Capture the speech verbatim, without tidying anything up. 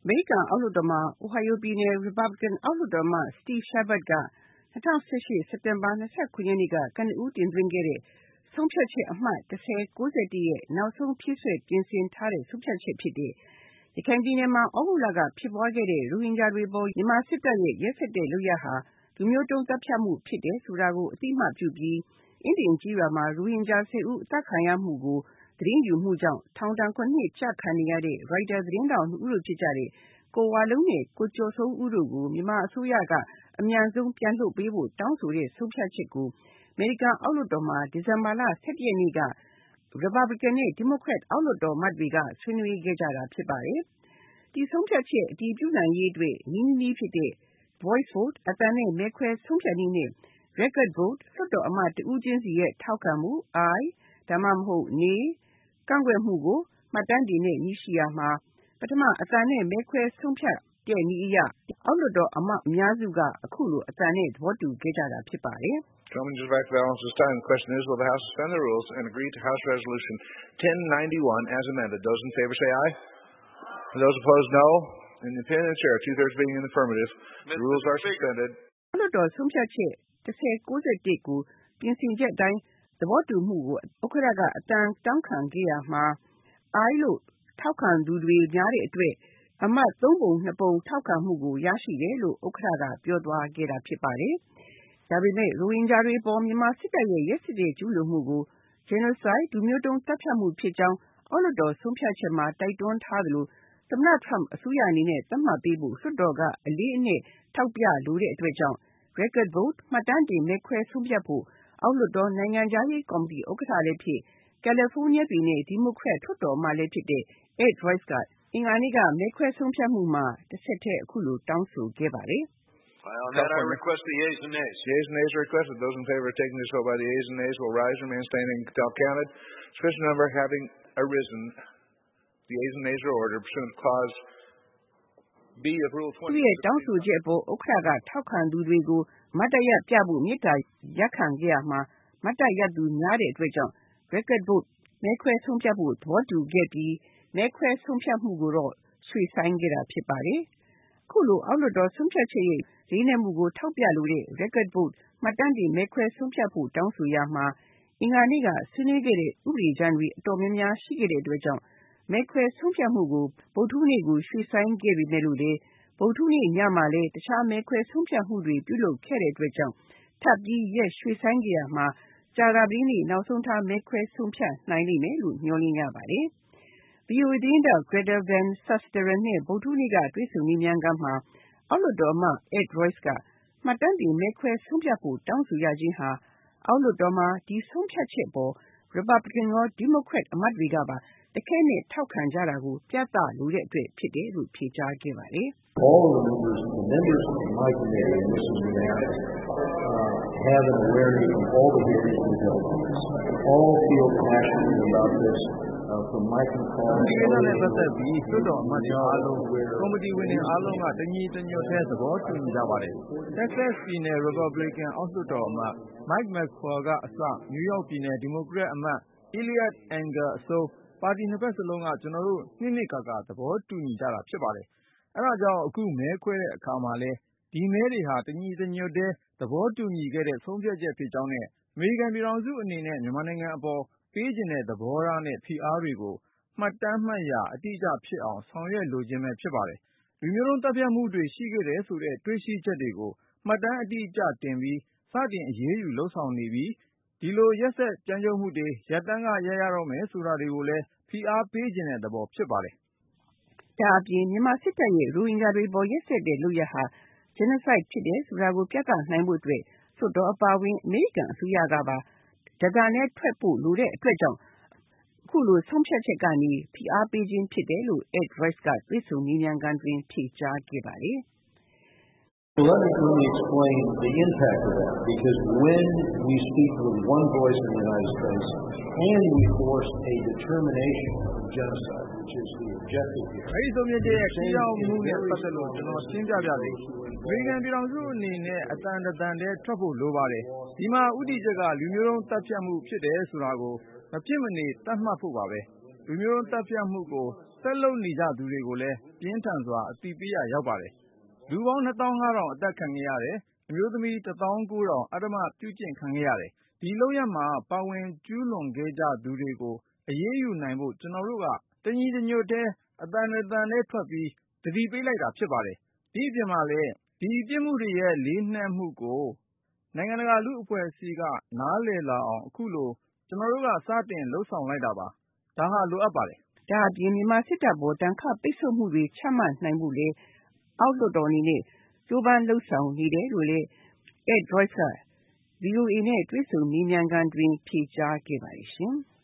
မေရိကန်အောက်လွှတ်တော်မှာ Ohio ပြည်နယ် Republican အောက်လွှတ်တော်အမတ် Steve Chabot က၂၀၁၈ စက်တင်ဘာ၂၇ ရက်နေ့ကကနဦးတင်သွင်းခဲ့တဲ့ဆုံးဖြတ်ချက်အမှတ် ၁၀၉၁ ရဲ့နောက်ဆုံးဖြည့်စွက်ပြင်ဆင်ထားတဲ့ဆုံးဖြတ်ချက်ဖြစ်တဲ့ရခိုင်ပြည်နယ်မှာဩဂုတ်လကဖြစ်ပွားခဲ့တဲ့ရိုဟင်ဂျာတွေပေါ်မြန်မာစစ်တပ်ရဲ့ရက်စက်တဲ့လုပ်ရပ်ဟာလူမျိုးတုံးသတ်ဖြတ်မှုဖြစ်တယ်ဆိုတာကိုအတိအမှပြုပြီးအင်းဒင်ကြီးရွာမှာရိုဟင်ဂျာ ၁၀ ဦးအသတ်ခံရမှုကိုသတင်းယူမှုကြောင့်ထောင်ဒဏ် ခုနှစ်ကျခံနေရတဲ့ Reuters သတင်းထောက်နှစ်ဦးတို့ဖြစ်ကြတဲ့ကိုဝလုံးနဲ့ကိုကျော်စိုးဦးတို့ကိုမြန်မာအစိုးရကအမြန်ဆုံးပြန်လွှတ်ပေးဖို့တောင်းဆိုတဲ့ဆုံးဖြတ်ချက်ကိုအမေရိကန်အောက်လွှတ်တော်မှာဒီဇင်ဘာလ ၁၁ ရက်နေ့က Republican နဲ့ Democrat အောက်လွှတ်တော်အမတ်တွေကဆွေးနွေးခဲ့ကြတာဖြစ်ပါတယ်။ဒီဆုံးဖြတ်ချက်အတည်ပြုနိုင်ရေးအတွက်နည်းနည်းဖြစ်တဲ့ voice vote အသံနဲ့မဲခွဲဆုံးဖြတ်နည်းနဲ့ record vote လွှတ်တော်အမတ်တဦးချင်းစီရဲ့ထောက်ခံမှု aye ဒါမှမဟုတ် nay ကန့်ကွက်မှုကိုမှတ်တမ်းတင်တဲ့နည်းရှိရာမှာပထမအသံနဲ့မဲခွဲဆုံးဖြတ်တဲ့နည်းအရအောက်လွှတ်တော်အမတ်အများစုကအခုလိုအသံနဲ့သဘောတူခဲ့ကြတာဖြစ်ပါတယ်။ Coming just back to the balance this time, the question is, will the House suspend the rules and agree to House Resolution ten ninety-one as amended? Those in favor say aye. And those opposed, no. In the opinion of the chair, two-thirds being in the affirmative, the rules are suspended. အောက်လွှတ်တော်ဆုံးဖြတ်ချက်၁၀၉၁ကိုပြင်ဆင်ချက်အတိုင်းသဘောတူမှုကိုဥက္ကဋ္ဌကအတန်တောင်းခံခဲ့ရမှာ aye လို့ထောက်ခံသူတွေများတဲ့အတွက်အမတ်သုံးပုံနှစ်ပုံထောက်ခံမှုကိုရရှိတယ်လို့ဥက္ကဋ္ဌကပြောသွားခဲ့တာဖြစ်ပါတယ်။ဒါပေမဲ့ရိုဟင်ဂျာတွေပေါ်မြန်မာစစ်တပ်ရဲ့ရက်စက်တဲ့ကျူးလွန်မှုကို genocide လူမျိုးတုံးသတ်ဖြတ်မှုဖြစ်ကြောင်းအောက်လွှတ်တော်ဆုံးဖြတ်ချက်မှာတိုက်တွန်းထားသလိုသမ္မတ Trump အစိုးရအနေနဲ့သတ်မှတ်ပေးဖို့လွှတ်တော်ကအလေးအနက်ထောက်ပြလိုတဲ့အတွက်ကြောင့် record vote မှတ်တမ်းတင်မဲခွဲဆုံးဖြတ်ဖို့အောက်လွှတ်တော်နိုင်ငံခြားရေးကော်မတီဥက္ကဋ္ဌလည်းဖြစ်ကယ်လီဖိုးနီးယားပြည်နယ်ဒီမိုကရက်လွှတ်တော်အမတ်လည်းဖြစ်တဲ့ Ed Royce ကအင်္ဂါနေ့ကမဲခွဲဆုံးဖြတ်မှုမှာတဆက်တည်းအခုလိုတောင်းဆိုခဲ့ပါတယ်။ On that, I request the yeas and nays. The yeas and nays are requested. Those in favor of taking this vote by the yeas and nays will rise and remain standing until counted. Sufficient number having arisen, the yeas and nays are ordered pursuant to clause B of Rule twenty. သူရဲ့တောင်းဆိုချက်အပေါ်ဥက္ကဋ္ဌကထောက်ခံသူတွေကိုမတ်တရပြဖို့မေတ္တာရပ်ခံခဲ့ရမှာမတ်တရသူများတဲ့အတွက်ကြောင့် record vote မဲခွဲဆုံးဖြတ်ဖို့သဘောတူခဲ့ပြီးမဲခွဲဆုံးဖြတ်မှုကိုတော့ရွှေ့ဆိုင်းခဲ့တာဖြစ်ပါတယ်။ခုလိုအောက်လွှတ်တော်ဆုံးဖြတ်ချက်ရဲ့လေးနက်မှုကိုထောက်ပြလိုတဲ့ record vote မှတ်တမ်းတင်မဲခွဲဆုံးဖြတ်ဖို့တောင်းဆိုရမှာအင်္ဂါနေ့ကဆွေးနွေးခဲ့တဲ့ဥပဒေကြမ်းတွေအတော်များများရှိခဲ့တဲ့အတွက်ကြောင့်မဲခွဲဆုံးဖြတ်မှုကိုဗုဒ္ဓဟူးနေ့ကိုရွှေ့ဆိုင်းခဲ့ပေမဲ့လို့လေဗုဒ္ဓဟူးနေ့ညမှာလည်းတခြားမဲခွဲဆုံးဖြတ်မှုတွေပြုလုပ်ခဲ့တဲ့အတွက်ကြောင့်ထပ်ပြီးရက်ရွှေ့ဆိုင်းခဲ့ရမှာကြာသပတေးနေ့နောက်ဆုံးထားမဲခွဲဆုံးဖြတ်နိုင်လိမ့်မယ်လို့မျှော်လင့်ရပါတယ်။ V O A သတင်းထောက် Greta Van Susteren နဲ့ဗုဒ္ဓဟူးနေ့ကတွေ့ဆုံမေးမြန်းခန်းမှာအောက်လွှတ်တော်အမတ် Ed Royce ကမှတ်တမ်းတင်မဲခွဲဆုံးဖြတ်ဖို့တောင်းဆိုရခြင်းဟာအောက်လွှတ်တော်မှာဒီဆုံးဖြတ်ချက်ပေါ် Republican ရော Democrat အမတ်တွေကပါတခဲနဲ့ထောက်ခံကြတာကိုပြသလိုတဲ့အတွက်ဖြစ်တယ်လို့ဖြေကြားခဲ့ပါတယ်။ All of the members, the members of my committee, and this is unanimous, uh, have an awareness of all the hearings we've held on this. All feel passionately about this. Uh, from Mike McCall. ဒီကိစ္စနဲ့ပတ်သက်ပြီးလွှတ်တော်အမတ်တွေအားလုံးကော်မတီဝင်တွေအားလုံးကတညီတညွတ်ထဲသဘောတူညီကြပါတယ်။ Texas ပြည်နယ် Republican အောက်လွှတ်တော်အမတ် Mike McCall ကအစ New York ပြည်နယ် Democrat အမတ် Eliot Engel အစိုးပါတီနှစ်ဖက်စလုံးကကျွန်တော်တို့နှစ်နှစ်ကာကာသဘောတူညီကြတာဖြစ်ပါတယ်။အဲဒါကြောင့်အခုမဲခွဲတဲ့အခါမှာလဲဒီမဲတွေဟာတညီတညွတ်ထဲသဘောတူညီခဲ့တဲ့ဆုံးဖြတ်ချက်ဖြစ်ကြောင်းနဲ့အမေရိကန်ပြည်ထောင်စုအနေနဲ့မြန်မာနိုင်ငံအပေါ်ပေးကျင်တဲ့သဘောထားနဲ့ဖိအားတွေကိုမှတ်တမ်းမှတ်ရာအတိအကျဖြစ်အောင်ဆောင်ရွက်လိုခြင်းပဲဖြစ်ပါတယ်။လူမျိုးတုံးတပ်ဖြတ်မှုတွေရှိခဲ့တယ်ဆိုတဲ့တွေ့ရှိချက်တွေကိုမှတ်တမ်းအတိအကျတင်ပြီးစတင်အရေးယူလှုပ်ဆောင်နေပြီးဒီလိုရက်ဆက်ကြမ်းကြုတ်မှုတွေရပ်တန်းကရရတော့မယ်ဆိုတာတွေကိုလည်းဖိအားပေးခြင်းတဲ့သဘောဖြစ်ပါတယ်။ဒါအပြင်မြန်မာစစ်တပ်ရဲ့ရိုဟင်ဂျာတွေပေါ်ရက်ဆက်တဲ့လုပ်ရဟာ genocide ဖြစ်တယ်ဆိုတာကိုပြသနိုင်ဖို့အတွက်လွှတ်တော်အပါအဝင်အမေရိကန်အစိုးရကပါတဒဏ်နဲ့ထွက်ဖို့လိုတဲ့အတွက်ကြောင့်အခုလိုဆုံးဖြတ်ချက်ကနေဖိအားပေးခြင်းဖြစ်တယ်လို့ Ed Royce ကတွေ့ဆုံမေးမြန်းခန်းတွင်ဖြေကြားခဲ့ပါတယ်။ Let me, let me explain the impact of that, because when we speak with one voice in the United States and we force a determination of genocide, which is the objective here. အဲဒီဆုံးဖြတ်ချက်ရဲ့ခရောက်မှုနဲ့ပတ်သက်လို့ကျွန်တော်ရှင်းပြပြစေ။အမေရိကန်ပြည်ထောင်စုအနေနဲ့အတန်တန်တဲ့ထွက်ဖို့လိုပါတယ်။ဒီမှာဥတီချက်ကလူမျိုးတုံးတပ်ဖြတ်မှုဖြစ်တယ်ဆိုတာကိုမဖြစ်မနေတတ်မှတ်ဖို့ပါပဲ။လူမျိုးတုံးတပ်ဖြတ်မှုကိုစဆက်လုပ်နေကြသူတွေကိုလည်းပြင်းထန်စွာအသိပေးရရောက်ပါတယ်။လူပေါင်း နှစ်သောင်းငါးထောင် အသတ်ခံခဲ့ရတယ်။ အမျိုးသမီး တစ်သောင်းကိုးထောင် အဓမ္မပြုကျင့်ခံခဲ့ရတယ်။ဒီလုပ်ရပ်မှာပါဝင်ကျူးလွန်ခဲ့ကြသူတွေကိုအရေးယူနိုင်ဖို့ကျွန်တော်တို့ကတညီတညွတ်တည်းအသံတစ်သံတည်းထွက်ပြီးသတိပေးလိုက်တာဖြစ်ပါတယ်။ဒီအပြင်မှာလည်းဒီပြစ်မှုတွေရဲ့လေးနက်မှုကိုနိုင်ငံတကာလူ့အဖွဲ့အစည်းကနားလည်လာအောင်အခုလိုကျွန်တော်တို့ကစတင်လှုပ်ဆောင်လိုက်တာပါ။ဒါဟာလိုအပ်ပါတယ်။ဒါအပြင်မြန်မာစစ်တပ်ပေါ်တန်ခါပိတ်ဆို့မှုတွေချမှတ်နိုင်ဖို့လေအောက်လွှတ်တော်အနေနဲ့ကြိုးပမ်းလှုပ်ဆောင်နေတယ်လို့လေ Ed Royce က ဗီအိုအေ နဲ့တွေ့ဆုံမေးမြန်းခန်းတွင်ဖြေကြားခဲ့ပါတယ်ရှင်။